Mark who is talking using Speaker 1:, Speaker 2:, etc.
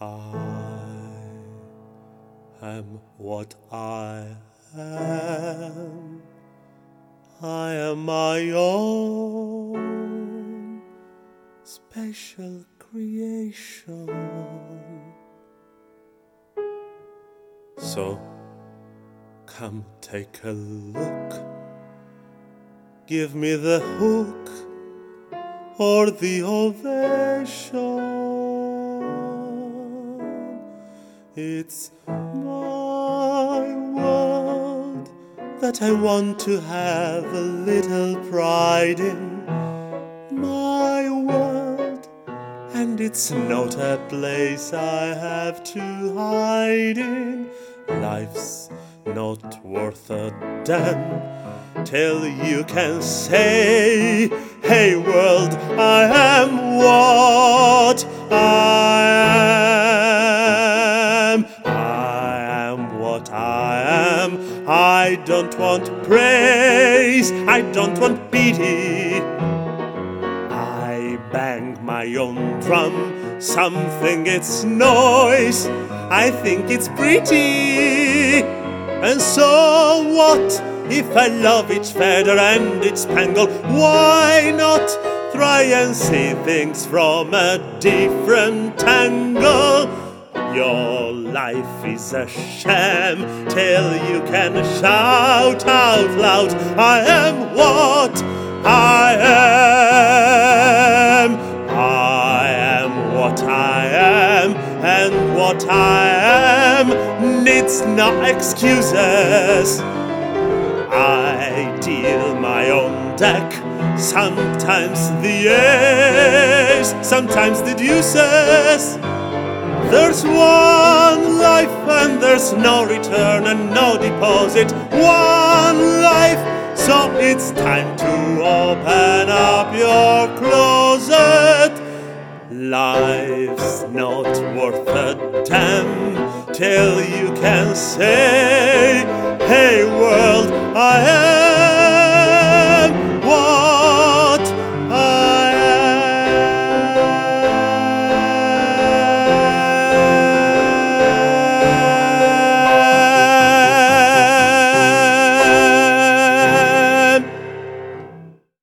Speaker 1: I am what I am. I am my own special creation. So come take a look. Give me the hook or the ovation. It's my world that I want to have a little pride in. My world, and it's not a place I have to hide in. Life's not worth a damn till you can say, hey world, I am what I am. I am what I am. I don't want praise, I don't want pity. I bang my own drum, some think it's noise, I think it's pretty. And so what if I love each feather and its spangle? Why not try and see things from a different angle? Your life is a sham till you can shout out loud, I am what I am. I am what I am, and what I am needs no excuses. I deal my own deck, sometimes the ace, sometimes the deuces. There's one life and there's no return and no deposit. One life, so it's time to open up your closet. Life's not worth a damn till you can say, hey world, I am